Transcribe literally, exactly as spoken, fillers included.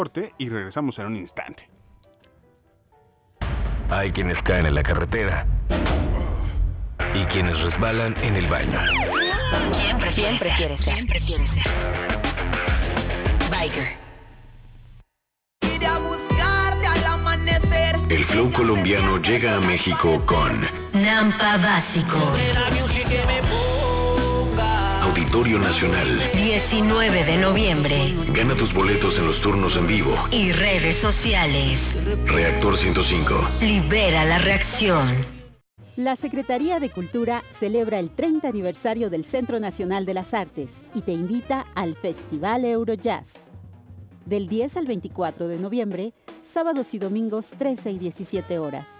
corte y regresamos en un instante. Hay quienes caen en la carretera y quienes resbalan en el baño. ¿Quién prefiere, ¿Quién prefiere ser? ¿Quién prefiere ser? Biker. Ir a buscarte al amanecer. El flow colombiano llega a México con Nampa Básico. Auditorio Nacional. diecinueve de noviembre. Gana tus boletos en los turnos en vivo. Y redes sociales. Reactor ciento cinco. Libera la reacción. La Secretaría de Cultura celebra el treinta aniversario del Centro Nacional de las Artes y te invita al Festival Eurojazz. Del diez al veinticuatro de noviembre, sábados y domingos trece y diecisiete horas.